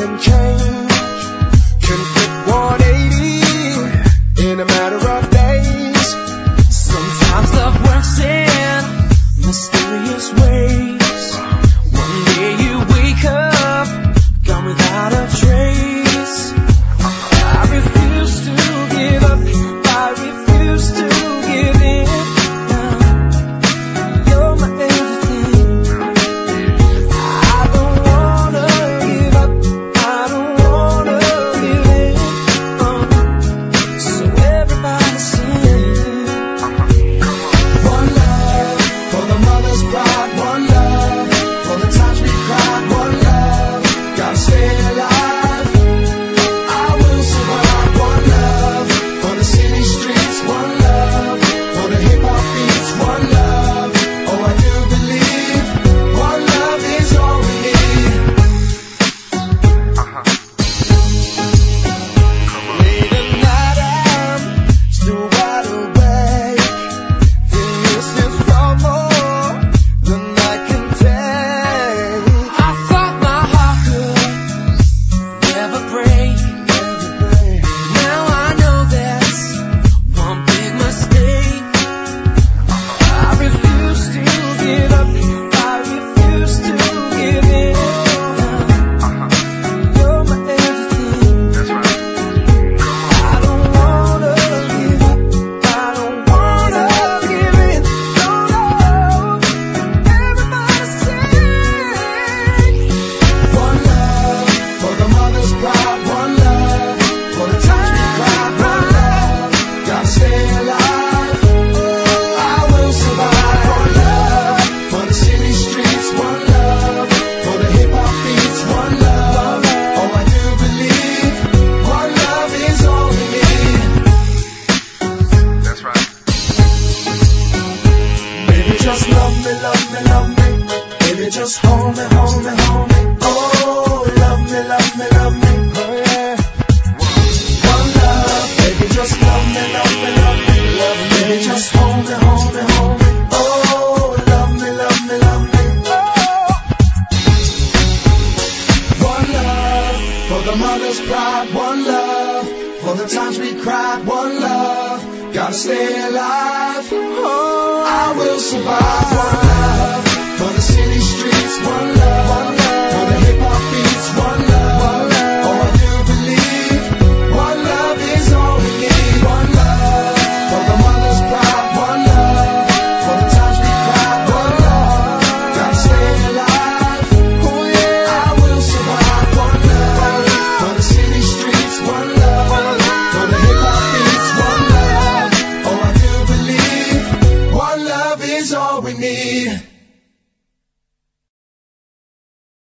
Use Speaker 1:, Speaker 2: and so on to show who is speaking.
Speaker 1: can change, can flip 180 in a matter of days.
Speaker 2: Sometimes love works in mysterious ways. One day you wake up, gone without a trace. I refuse to give up, I refuse to give in. You're my everything. I don't wanna give up, I don't wanna give in. So everybody sing.
Speaker 1: One love for the mother's pride, one love for the times we cried, one love, gotta stay alive. I will survive. One love for the city streets, one love for the hip hop beats, one love. Oh, I do believe one love is all we need. Late at night I'm still wide awake. This is far more than I can take.
Speaker 2: I thought my heart could never break. Now I know that's one big mistake. I refuse to give up, I refuse to give in. You're my everything. I don't wanna give up, I don't wanna give in. No, everybody sing.
Speaker 1: One love for the mother's pride, one love for the times we cried, one love, gotta stay alive. I will survive. One love for the city streets, one love for the hip hop beats, one love. Oh, I do believe one love is all we need.
Speaker 3: That's right.
Speaker 1: Baby, just love me, love me, love me. Baby, just hold me, hold me, hold me. Oh, love me, love me, love me. Oh, yeah. One love, baby, just love me, love me, love me. Baby, just hold me, hold me, hold me. Oh, love me, love me, love me. Oh. One love for the mother's pride, one love for the times we cried, one love, gotta stay alive. Oh, I will survive. One love for the city streets, one love for the hip hop beats, one love.